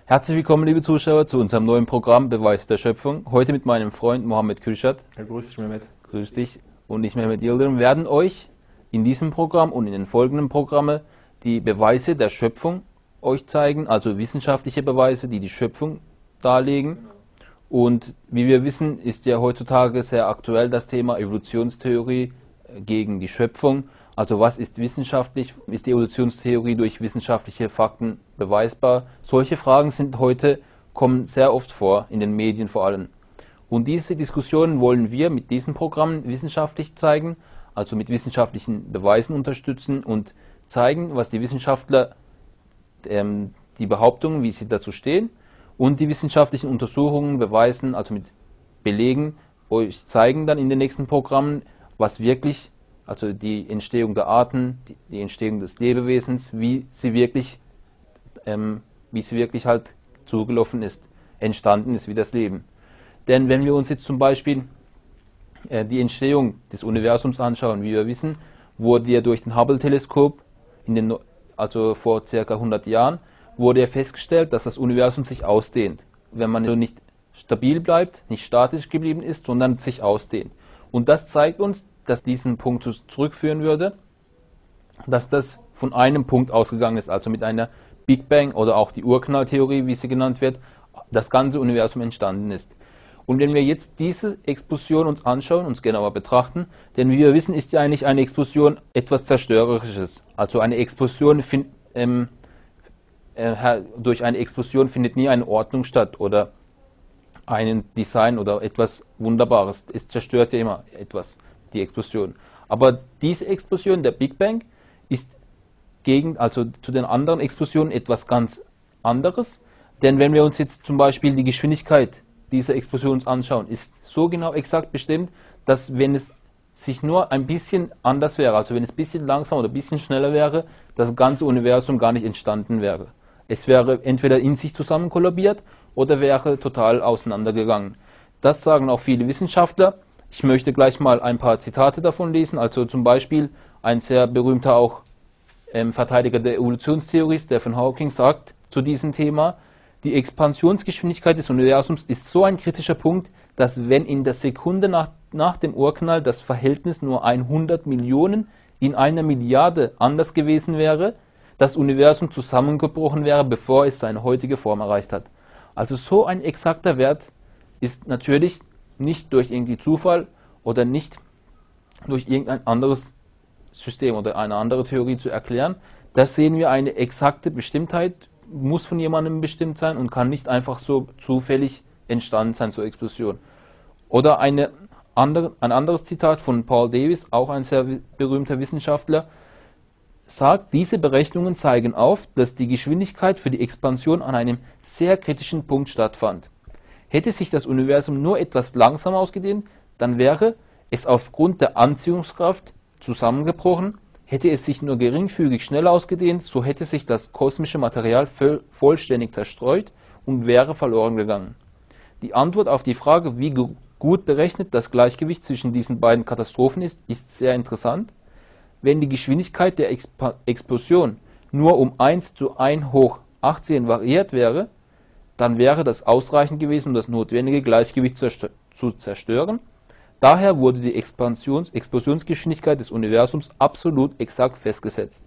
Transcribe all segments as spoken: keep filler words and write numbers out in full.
Herzlich willkommen, liebe Zuschauer, zu unserem neuen Programm Beweis der Schöpfung. Heute mit meinem Freund Mohammed Kürşat. Ja, grüß dich, Mehmet. Grüß dich. Und ich, Mehmet Yildirim, werden euch in diesem Programm und in den folgenden Programmen die Beweise der Schöpfung euch zeigen, also wissenschaftliche Beweise, die die Schöpfung darlegen. Und wie wir wissen, ist ja heutzutage sehr aktuell das Thema Evolutionstheorie gegen die Schöpfung. Also was ist wissenschaftlich? Ist die Evolutionstheorie durch wissenschaftliche Fakten beweisbar? Solche Fragen sind heute, kommen sehr oft vor, in den Medien vor allem. Und diese Diskussionen wollen wir mit diesen Programmen wissenschaftlich zeigen, also mit wissenschaftlichen Beweisen unterstützen und zeigen, was die Wissenschaftler, ähm, die Behauptungen, wie sie dazu stehen, und die wissenschaftlichen Untersuchungen, Beweisen, also mit Belegen, euch zeigen dann in den nächsten Programmen, was wirklich, also die Entstehung der Arten, die, die Entstehung des Lebewesens, wie sie wirklich, ähm, wie sie wirklich halt zugelaufen ist, entstanden ist wie das Leben. Denn wenn wir uns jetzt zum Beispiel äh, die Entstehung des Universums anschauen, wie wir wissen, wurde ja durch den Hubble-Teleskop, in den, also vor ca. hundert Jahren, wurde ja festgestellt, dass das Universum sich ausdehnt. Wenn man also nicht stabil bleibt, nicht statisch geblieben ist, sondern sich ausdehnt. Und das zeigt uns, dass diesen Punkt zurückführen würde, dass das von einem Punkt ausgegangen ist, also mit einer Big Bang oder auch die Urknalltheorie, wie sie genannt wird, das ganze Universum entstanden ist. Und wenn wir jetzt diese Explosion uns anschauen, uns genauer betrachten, denn wie wir wissen, ist ja eigentlich eine Explosion etwas Zerstörerisches. Also eine Explosion findet, ähm, äh, durch eine Explosion findet nie eine Ordnung statt oder ein Design oder etwas Wunderbares. Es zerstört ja immer etwas, die Explosion. Aber diese Explosion, der Big Bang, ist gegen, also zu den anderen Explosionen etwas ganz anderes. Denn wenn wir uns jetzt zum Beispiel die Geschwindigkeit dieser Explosion anschauen, ist so genau exakt bestimmt, dass wenn es sich nur ein bisschen anders wäre, also wenn es ein bisschen langsamer oder ein bisschen schneller wäre, das ganze Universum gar nicht entstanden wäre. Es wäre entweder in sich zusammen kollabiert oder wäre total auseinandergegangen. Das sagen auch viele Wissenschaftler. Ich möchte gleich mal ein paar Zitate davon lesen. Also zum Beispiel ein sehr berühmter auch ähm, Verteidiger der Evolutionstheorie, Stephen Hawking, sagt zu diesem Thema: Die Expansionsgeschwindigkeit des Universums ist so ein kritischer Punkt, dass wenn in der Sekunde nach, nach dem Urknall das Verhältnis nur hundert Millionen in einer Milliarde anders gewesen wäre, das Universum zusammengebrochen wäre, bevor es seine heutige Form erreicht hat. Also so ein exakter Wert ist natürlich nicht durch irgendwie Zufall oder nicht durch irgendein anderes System oder eine andere Theorie zu erklären. Da sehen wir eine exakte Bestimmtheit, muss von jemandem bestimmt sein und kann nicht einfach so zufällig entstanden sein zur Explosion. Oder eine andere, ein anderes Zitat von Paul Davies, auch ein sehr berühmter Wissenschaftler, sagt, diese Berechnungen zeigen auf, dass die Geschwindigkeit für die Expansion an einem sehr kritischen Punkt stattfand. Hätte sich das Universum nur etwas langsam ausgedehnt, dann wäre es aufgrund der Anziehungskraft zusammengebrochen. Hätte es sich nur geringfügig schnell ausgedehnt, so hätte sich das kosmische Material vollständig zerstreut und wäre verloren gegangen. Die Antwort auf die Frage, wie gut berechnet das Gleichgewicht zwischen diesen beiden Katastrophen ist, ist sehr interessant. Wenn die Geschwindigkeit der Exp- Explosion nur um eins zu eins hoch achtzehn variiert wäre, dann wäre das ausreichend gewesen, um das notwendige Gleichgewicht zu zerstören. Daher wurde die Expansions- Explosionsgeschwindigkeit des Universums absolut exakt festgesetzt.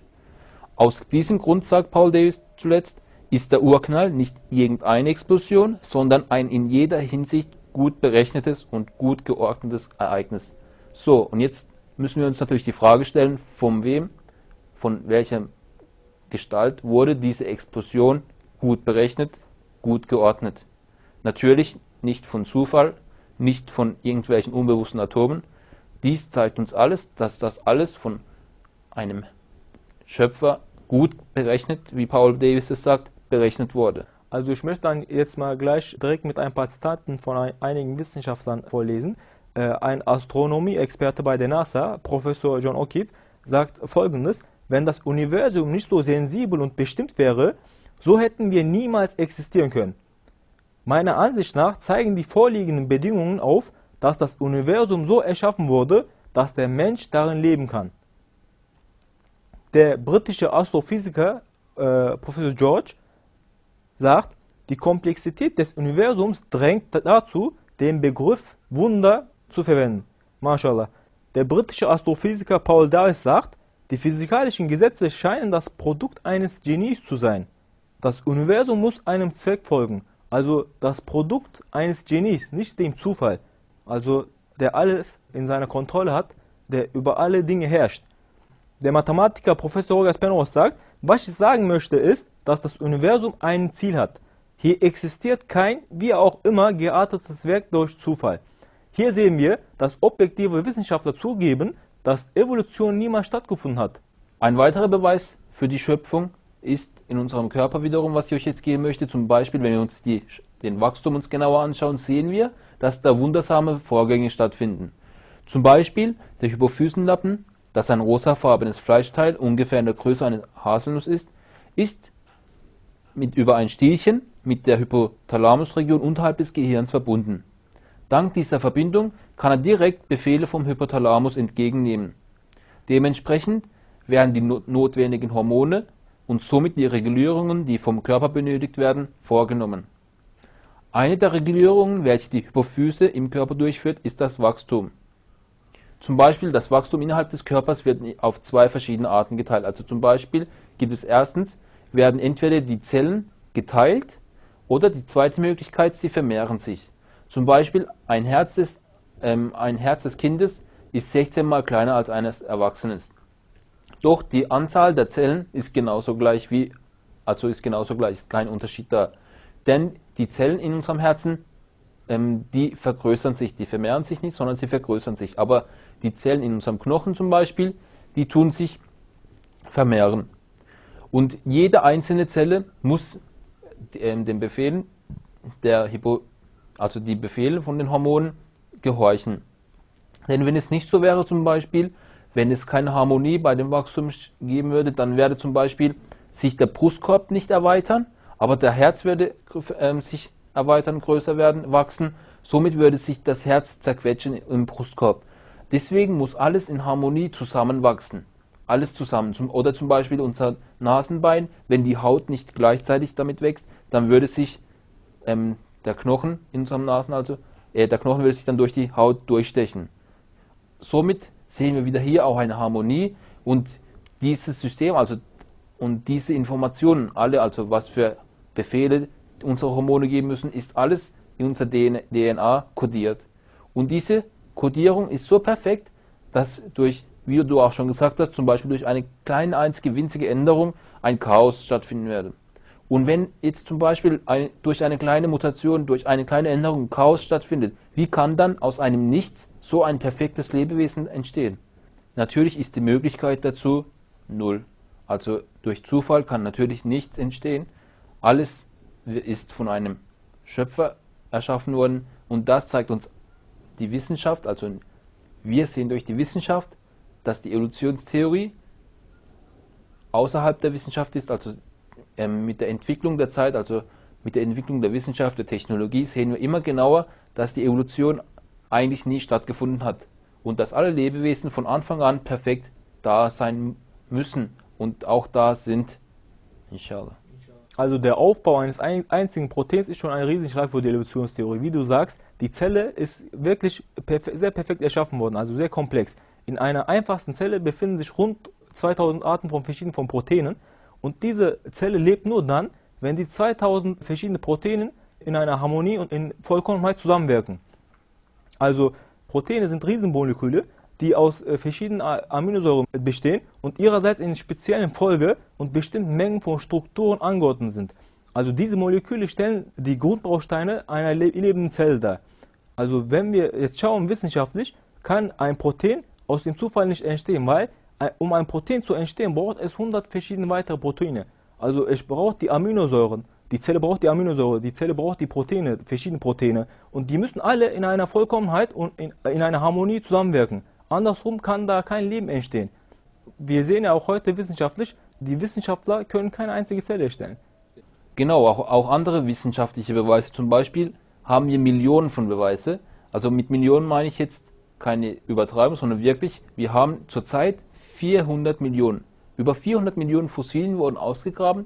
Aus diesem Grund, sagt Paul Davies zuletzt, ist der Urknall nicht irgendeine Explosion, sondern ein in jeder Hinsicht gut berechnetes und gut geordnetes Ereignis. So, und jetzt müssen wir uns natürlich die Frage stellen, von wem, von welcher Gestalt wurde diese Explosion gut berechnet, gut geordnet. Natürlich nicht von Zufall, nicht von irgendwelchen unbewussten Atomen. Dies zeigt uns alles, dass das alles von einem Schöpfer gut berechnet, wie Paul Davies es sagt, berechnet wurde. Also ich möchte dann jetzt mal gleich direkt mit ein paar Zitaten von ein, einigen Wissenschaftlern vorlesen. Äh, ein Astronomie-Experte bei der NASA, Professor John O'Keefe, sagt Folgendes: Wenn das Universum nicht so sensibel und bestimmt wäre, so hätten wir niemals existieren können. Meiner Ansicht nach zeigen die vorliegenden Bedingungen auf, dass das Universum so erschaffen wurde, dass der Mensch darin leben kann. Der britische Astrophysiker äh, Professor George sagt, Die Komplexität des Universums drängt dazu, den Begriff Wunder zu verwenden. Mashallah. Der britische Astrophysiker Paul Davies sagt, die physikalischen Gesetze scheinen das Produkt eines Genies zu sein. Das Universum muss einem Zweck folgen, also das Produkt eines Genies, nicht dem Zufall, also der alles in seiner Kontrolle hat, der über alle Dinge herrscht. Der Mathematiker Professor Roger Penrose sagt, was ich sagen möchte ist, dass das Universum ein Ziel hat. Hier existiert kein, wie auch immer, geartetes Werk durch Zufall. Hier sehen wir, dass objektive Wissenschaftler zugeben, dass Evolution niemals stattgefunden hat. Ein weiterer Beweis für die Schöpfung ist in unserem Körper wiederum, was ich euch jetzt geben möchte. Zum Beispiel, wenn wir uns die, den Wachstum uns genauer anschauen, sehen wir, dass da wundersame Vorgänge stattfinden. Zum Beispiel der Hypophysenlappen, das ein rosafarbenes Fleischteil ungefähr in der Größe einer Haselnuss ist, ist mit über ein Stielchen mit der Hypothalamusregion unterhalb des Gehirns verbunden. Dank dieser Verbindung kann er direkt Befehle vom Hypothalamus entgegennehmen. Dementsprechend werden die notwendigen Hormone und somit die Regulierungen, die vom Körper benötigt werden, vorgenommen. Eine der Regulierungen, welche die Hypophyse im Körper durchführt, ist das Wachstum. Zum Beispiel das Wachstum innerhalb des Körpers wird auf zwei verschiedene Arten geteilt. Also zum Beispiel gibt es erstens, werden entweder die Zellen geteilt oder die zweite Möglichkeit, sie vermehren sich. Zum Beispiel ein Herz des, ähm, ein Herz des Kindes ist sechzehn mal kleiner als eines Erwachsenen. Doch die Anzahl der Zellen ist genauso gleich wie, also ist genauso gleich, ist kein Unterschied da. Denn die Zellen in unserem Herzen, ähm, die vergrößern sich, die vermehren sich nicht, sondern sie vergrößern sich. Aber die Zellen in unserem Knochen zum Beispiel, die tun sich vermehren. Und jede einzelne Zelle muss ähm, den Befehlen der Hypo, also die Befehle von den Hormonen gehorchen. Denn wenn es nicht so wäre, zum Beispiel, wenn es keine Harmonie bei dem Wachstum geben würde, dann würde zum Beispiel sich der Brustkorb nicht erweitern, aber der Herz würde äh, sich erweitern, größer werden, wachsen. Somit würde sich das Herz zerquetschen im Brustkorb. Deswegen muss alles in Harmonie zusammenwachsen. Alles zusammen. Oder zum Beispiel unser Nasenbein, wenn die Haut nicht gleichzeitig damit wächst, dann würde sich ähm, der Knochen in unserem Nasen, also äh, der Knochen würde sich dann durch die Haut durchstechen. Somit sehen wir wieder hier auch eine Harmonie und dieses System, also und diese Informationen, alle, also was für Befehle unsere Hormone geben müssen, ist alles in unserer D N A kodiert. Und diese Kodierung ist so perfekt, dass durch, wie du auch schon gesagt hast, zum Beispiel durch eine kleine einzige winzige Änderung ein Chaos stattfinden werde. Und wenn jetzt zum Beispiel ein, durch eine kleine Mutation, durch eine kleine Änderung Chaos stattfindet, wie kann dann aus einem Nichts so ein perfektes Lebewesen entstehen? Natürlich ist die Möglichkeit dazu null. Also durch Zufall kann natürlich nichts entstehen. Alles ist von einem Schöpfer erschaffen worden und das zeigt uns die Wissenschaft, also wir sehen durch die Wissenschaft, dass die Evolutionstheorie außerhalb der Wissenschaft ist, also ähm, mit der Entwicklung der Zeit, also mit der Entwicklung der Wissenschaft, der Technologie, sehen wir immer genauer, dass die Evolution eigentlich nie stattgefunden hat und dass alle Lebewesen von Anfang an perfekt da sein müssen und auch da sind, inshallah. Also der Aufbau eines einzigen Proteins ist schon ein Riesenschlag für die Evolutionstheorie. Wie du sagst, die Zelle ist wirklich perfe- sehr perfekt erschaffen worden, also sehr komplex. In einer einfachsten Zelle befinden sich rund zweitausend Arten von verschiedenen von Proteinen und diese Zelle lebt nur dann, wenn die zweitausend verschiedene Proteine in einer Harmonie und in Vollkommenheit zusammenwirken. Also Proteine sind Riesenmoleküle, die aus äh, verschiedenen Aminosäuren bestehen und ihrerseits in speziellen Folge und bestimmten Mengen von Strukturen angeordnet sind. Also diese Moleküle stellen die Grundbausteine einer le lebenden Zelle dar. Also wenn wir jetzt schauen wissenschaftlich, kann ein Protein aus dem Zufall nicht entstehen, weil äh, um ein Protein zu entstehen, braucht es hundert verschiedene weitere Proteine. Also es braucht die Aminosäuren, die Zelle braucht die Aminosäure, die Zelle braucht die Proteine, verschiedene Proteine und die müssen alle in einer Vollkommenheit und in, in einer Harmonie zusammenwirken. Andersrum kann da kein Leben entstehen. Wir sehen ja auch heute wissenschaftlich, die Wissenschaftler können keine einzige Zelle erstellen. Genau, auch, auch andere wissenschaftliche Beweise. Zum Beispiel haben wir Millionen von Beweise. Also mit Millionen meine ich jetzt keine Übertreibung, sondern wirklich, wir haben zurzeit vierhundert Millionen. Über vierhundert Millionen Fossilien wurden ausgegraben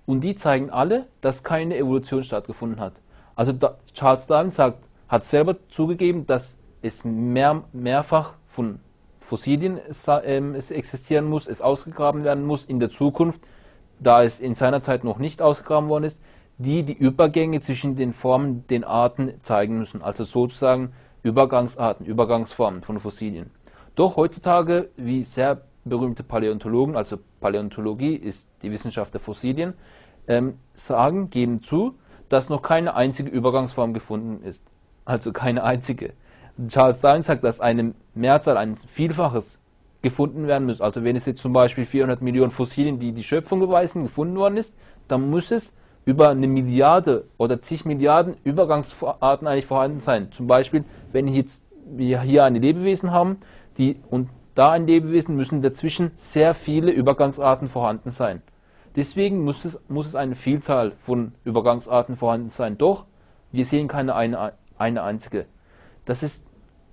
Und die zeigen alle, dass keine Evolution stattgefunden hat. Also da, Charles Darwin sagt, hat selber zugegeben, dass es mehr, mehrfach von Fossilien es, ähm, es existieren muss, es ausgegraben werden muss in der Zukunft, da es in seiner Zeit noch nicht ausgegraben worden ist, die die Übergänge zwischen den Formen, den Arten zeigen müssen. Also sozusagen Übergangsarten, Übergangsformen von Fossilien. Doch heutzutage, wie sehr berühmte Paläontologen, also Paläontologie ist die Wissenschaft der Fossilien, ähm, sagen, geben zu, dass noch keine einzige Übergangsform gefunden ist. Also keine einzige. Charles Darwin sagt, dass eine Mehrzahl, ein Vielfaches gefunden werden muss. Also wenn es jetzt zum Beispiel vierhundert Millionen Fossilien, die die Schöpfung beweisen, gefunden worden ist, dann muss es über eine Milliarde oder zig Milliarden Übergangsarten eigentlich vorhanden sein. Zum Beispiel, wenn jetzt wir hier eine Lebewesen haben, die und da ein Lebewesen, müssen dazwischen sehr viele Übergangsarten vorhanden sein. Deswegen muss es, muss es eine Vielzahl von Übergangsarten vorhanden sein. Doch wir sehen keine eine, eine einzige. Das ist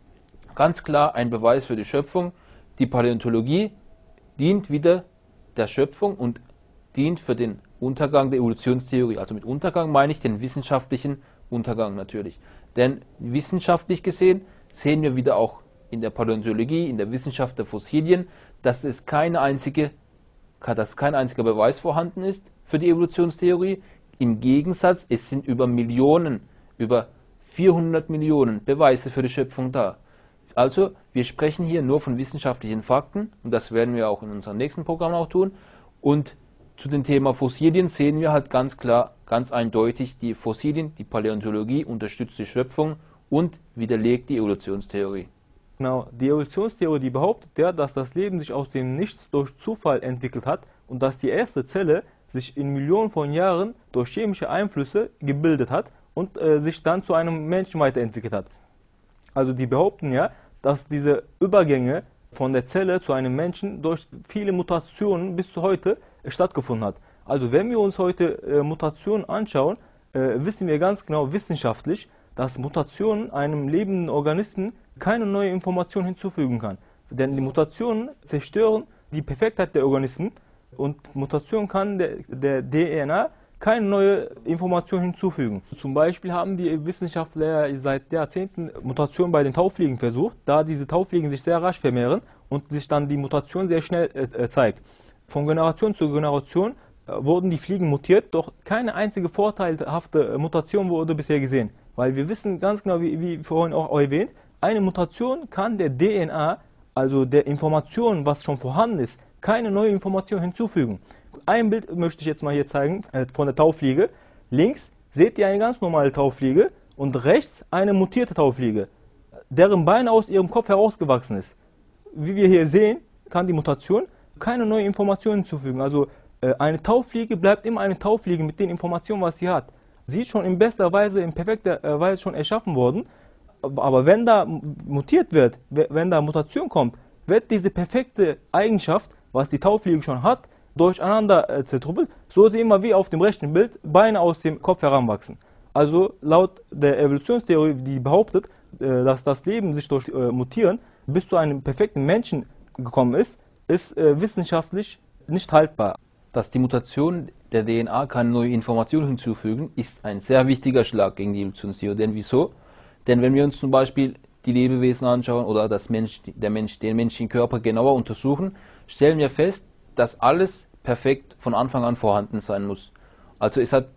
ganz klar ein Beweis für die Schöpfung. Die Paläontologie dient wieder der Schöpfung und dient für den Untergang der Evolutionstheorie. Also mit Untergang meine ich den wissenschaftlichen Untergang natürlich. Denn wissenschaftlich gesehen sehen wir wieder auch in der Paläontologie, in der Wissenschaft der Fossilien, dass es keine einzige, dass kein einziger Beweis vorhanden ist für die Evolutionstheorie. Im Gegensatz, es sind über Millionen, über vierhundert Millionen Beweise für die Schöpfung da. Also, wir sprechen hier nur von wissenschaftlichen Fakten und das werden wir auch in unserem nächsten Programm auch tun. Und zu dem Thema Fossilien sehen wir halt ganz klar, ganz eindeutig, die Fossilien, die Paläontologie unterstützt die Schöpfung und widerlegt die Evolutionstheorie. Genau, die Evolutionstheorie, die behauptet ja, dass das Leben sich aus dem Nichts durch Zufall entwickelt hat und dass die erste Zelle sich in Millionen von Jahren durch chemische Einflüsse gebildet hat und äh, sich dann zu einem Menschen weiterentwickelt hat. Also die behaupten ja, dass diese Übergänge von der Zelle zu einem Menschen durch viele Mutationen bis zu heute äh, stattgefunden hat. Also wenn wir uns heute äh, Mutationen anschauen, äh, wissen wir ganz genau wissenschaftlich, dass Mutationen einem lebenden Organismen keine neue Information hinzufügen kann. Denn die Mutationen zerstören die Perfektheit der Organismen und Mutation kann der, der D N A keine neue Information hinzufügen. Zum Beispiel haben die Wissenschaftler seit Jahrzehnten Mutationen bei den Taufliegen versucht, da diese Taufliegen sich sehr rasch vermehren und sich dann die Mutation sehr schnell äh, zeigt. Von Generation zu Generation äh, wurden die Fliegen mutiert, doch keine einzige vorteilhafte Mutation wurde bisher gesehen. Weil wir wissen ganz genau, wie, wie vorhin auch erwähnt, eine Mutation kann der D N A, also der Information, was schon vorhanden ist, keine neue Information hinzufügen. Ein Bild möchte ich jetzt mal hier zeigen, äh, von der Taufliege. Links seht ihr eine ganz normale Taufliege und rechts eine mutierte Taufliege, deren Bein aus ihrem Kopf herausgewachsen ist. Wie wir hier sehen, kann die Mutation keine neue Information hinzufügen. Also äh, eine Taufliege bleibt immer eine Taufliege mit den Informationen, was sie hat. Sie ist schon in bester Weise, in perfekter äh, Weise schon erschaffen worden. Aber wenn da mutiert wird, wenn da Mutation kommt, wird diese perfekte Eigenschaft, was die Taufliege schon hat, durcheinander äh, zertrüppelt. So sehen wir wie auf dem rechten Bild Beine aus dem Kopf heranwachsen. Also laut der Evolutionstheorie, die behauptet, äh, dass das Leben sich durch äh, Mutieren bis zu einem perfekten Menschen gekommen ist, ist äh, wissenschaftlich nicht haltbar. Dass die Mutation der D N A keine neue Information hinzufügen, ist ein sehr wichtiger Schlag gegen die Evolutionstheorie. Denn wieso? Denn wenn wir uns zum Beispiel die Lebewesen anschauen oder das Mensch, der Mensch, den menschlichen Körper genauer untersuchen, stellen wir fest, dass alles perfekt von Anfang an vorhanden sein muss. Also es hat,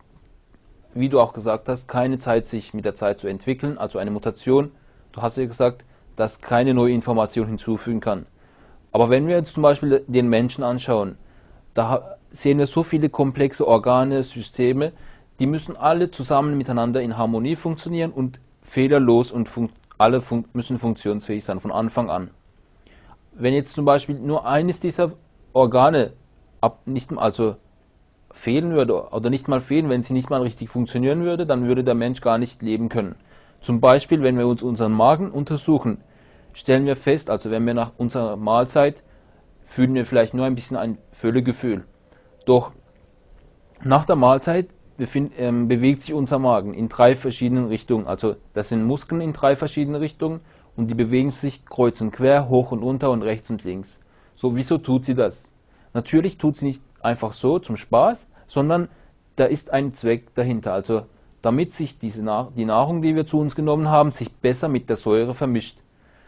wie du auch gesagt hast, keine Zeit, sich mit der Zeit zu entwickeln. Also eine Mutation, du hast ja gesagt, dass keine neue Information hinzufügen kann. Aber wenn wir uns zum Beispiel den Menschen anschauen, da sehen wir so viele komplexe Organe, Systeme, die müssen alle zusammen miteinander in Harmonie funktionieren und fehlerlos und fun alle fun müssen funktionsfähig sein von Anfang an. Wenn jetzt zum Beispiel nur eines dieser Organe ab, nicht, also fehlen würde oder nicht mal fehlen, wenn sie nicht mal richtig funktionieren würde, dann würde der Mensch gar nicht leben können. Zum Beispiel, wenn wir uns unseren Magen untersuchen, stellen wir fest, also wenn wir nach unserer Mahlzeit fühlen wir vielleicht nur ein bisschen ein Völlegefühl. Doch nach der Mahlzeit befind, ähm, bewegt sich unser Magen in drei verschiedenen Richtungen. Also das sind Muskeln in drei verschiedene Richtungen und die bewegen sich kreuz und quer, hoch und runter und rechts und links. So, wieso tut sie das? Natürlich tut sie nicht einfach so zum Spaß, sondern da ist ein Zweck dahinter. Also damit sich diese Na- die Nahrung, die wir zu uns genommen haben, sich besser mit der Säure vermischt.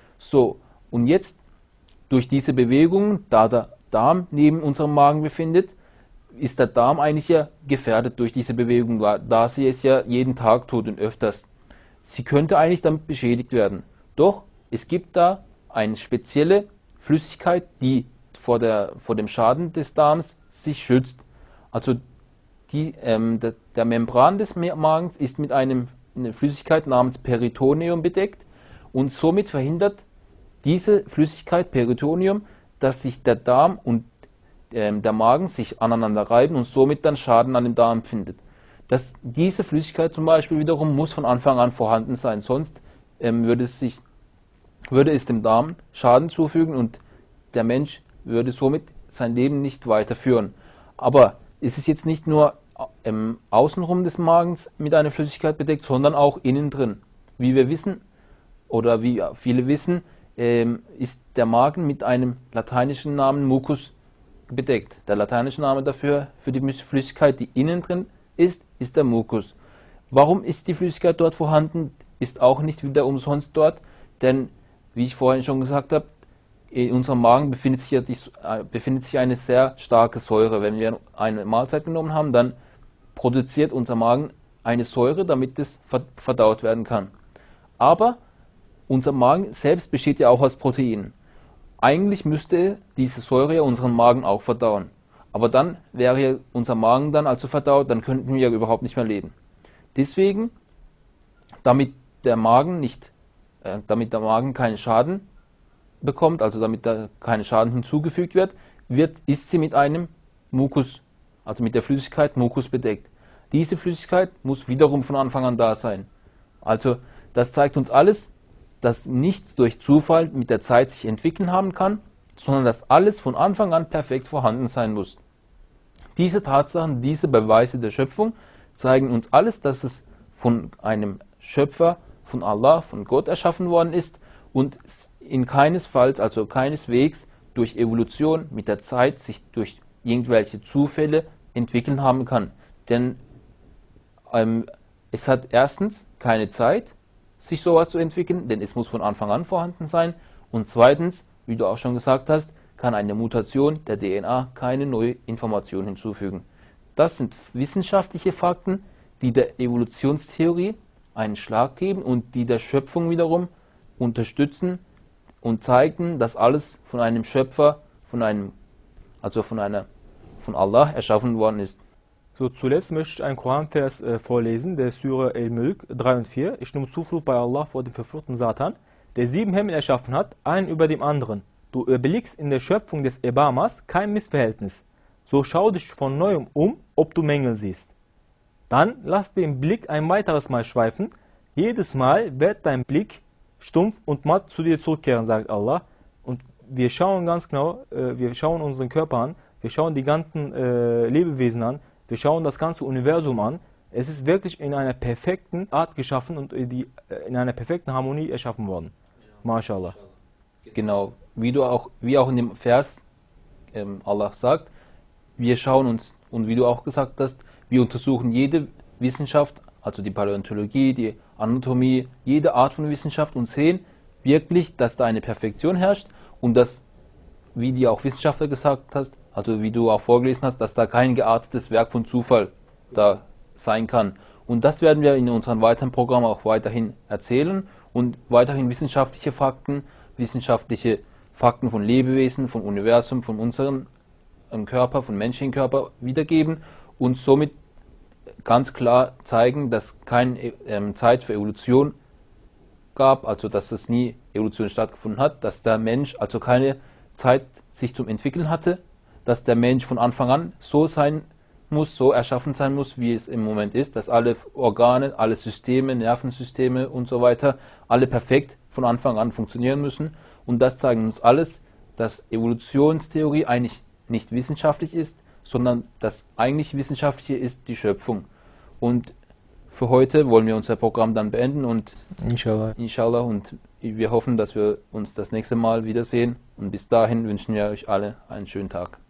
So, und jetzt durch diese Bewegung, da der Darm neben unserem Magen befindet, ist der Darm eigentlich ja gefährdet durch diese Bewegung, da sie es ja jeden Tag tut und öfters. Sie könnte eigentlich damit beschädigt werden. Doch es gibt da eine spezielle Flüssigkeit, die vor, der, vor dem Schaden des Darms sich schützt. Also die, ähm, der, der Membran des Magens ist mit einem, einer Flüssigkeit namens Peritoneum bedeckt und somit verhindert diese Flüssigkeit Peritoneum, dass sich der Darm und ähm, der Magen sich aneinander reiben und somit dann Schaden an dem Darm findet. Das, diese Flüssigkeit zum Beispiel wiederum muss von Anfang an vorhanden sein, sonst ähm, würde, es sich, würde es dem Darm Schaden zufügen und der Mensch würde somit sein Leben nicht weiterführen. Aber es ist jetzt nicht nur ähm, außenrum des Magens mit einer Flüssigkeit bedeckt, sondern auch innen drin. Wie wir wissen, oder wie viele wissen, ähm, ist der Magen mit einem lateinischen Namen Mucus bedeckt. Der lateinische Name dafür, für die Flüssigkeit, die innen drin ist, ist der Mucus. Warum ist die Flüssigkeit dort vorhanden? Ist auch nicht wieder umsonst dort, denn, wie ich vorhin schon gesagt habe, in unserem Magen befindet sich, ja die, äh, befindet sich eine sehr starke Säure. Wenn wir eine Mahlzeit genommen haben, dann produziert unser Magen eine Säure, damit es verdaut werden kann. Aber unser Magen selbst besteht ja auch aus Proteinen. Eigentlich müsste diese Säure ja unseren Magen auch verdauen. Aber dann wäre ja unser Magen dann also verdaut, dann könnten wir ja überhaupt nicht mehr leben. Deswegen, damit der Magen nicht, äh, damit der Magen keinen Schaden bekommt, also damit da kein Schaden hinzugefügt wird, wird, ist sie mit einem Mucus, also mit der Flüssigkeit Mucus bedeckt. Diese Flüssigkeit muss wiederum von Anfang an da sein. Also das zeigt uns alles, dass nichts durch Zufall mit der Zeit sich entwickeln haben kann, sondern dass alles von Anfang an perfekt vorhanden sein muss. Diese Tatsachen, diese Beweise der Schöpfung zeigen uns alles, dass es von einem Schöpfer, von Allah, von Gott erschaffen worden ist und in keinesfalls, also keineswegs durch Evolution mit der Zeit sich durch irgendwelche Zufälle entwickeln haben kann. Denn ähm, es hat erstens keine Zeit, sich sowas zu entwickeln, denn es muss von Anfang an vorhanden sein. Und zweitens, wie du auch schon gesagt hast, kann eine Mutation der D N A keine neue Information hinzufügen. Das sind wissenschaftliche Fakten, die der Evolutionstheorie einen Schlag geben und die der Schöpfung wiederum unterstützen und zeigen, dass alles von einem Schöpfer, von einem, also von einer, von Allah erschaffen worden ist. So, zuletzt möchte ich einen Koranvers äh, vorlesen, der Sure El-Mulk drei und vier. Ich nehme Zuflucht bei Allah vor dem verfluchten Satan, der sieben Himmel erschaffen hat, einen über dem anderen. Du erblickst in der Schöpfung des Erbarmers kein Missverhältnis. So schau dich von neuem um, ob du Mängel siehst. Dann lass den Blick ein weiteres Mal schweifen. Jedes Mal wird dein Blick stumpf und matt zu dir zurückkehren, sagt Allah. Und wir schauen ganz genau, äh, wir schauen unseren Körper an, wir schauen die ganzen äh, Lebewesen an, wir schauen das ganze Universum an. Es ist wirklich in einer perfekten Art geschaffen und die, in einer perfekten Harmonie erschaffen worden. MashaAllah. Genau, wie, du auch, wie auch in dem Vers ähm, Allah sagt, wir schauen uns, und wie du auch gesagt hast, wir untersuchen jede Wissenschaft, also die Paläontologie, die Anatomie, jede Art von Wissenschaft und sehen wirklich, dass da eine Perfektion herrscht und dass, wie die auch Wissenschaftler gesagt hast, also wie du auch vorgelesen hast, dass da kein geartetes Werk von Zufall da sein kann. Und das werden wir in unseren weiteren Programmen auch weiterhin erzählen und weiterhin wissenschaftliche Fakten, wissenschaftliche Fakten von Lebewesen, vom Universum, von unserem Körper, vom menschlichen Körper wiedergeben und somit ganz klar zeigen, dass keine ähm, Zeit für Evolution gab, also dass es nie Evolution stattgefunden hat, dass der Mensch also keine Zeit sich zum Entwickeln hatte, dass der Mensch von Anfang an so sein muss, so erschaffen sein muss, wie es im Moment ist, dass alle Organe, alle Systeme, Nervensysteme und so weiter, alle perfekt von Anfang an funktionieren müssen. Und das zeigt uns alles, dass Evolutionstheorie eigentlich nicht wissenschaftlich ist, sondern das eigentlich Wissenschaftliche ist die Schöpfung. Und für heute wollen wir unser Programm dann beenden und Inshallah. Inshallah und wir hoffen, dass wir uns das nächste Mal wiedersehen und bis dahin wünschen wir euch alle einen schönen Tag.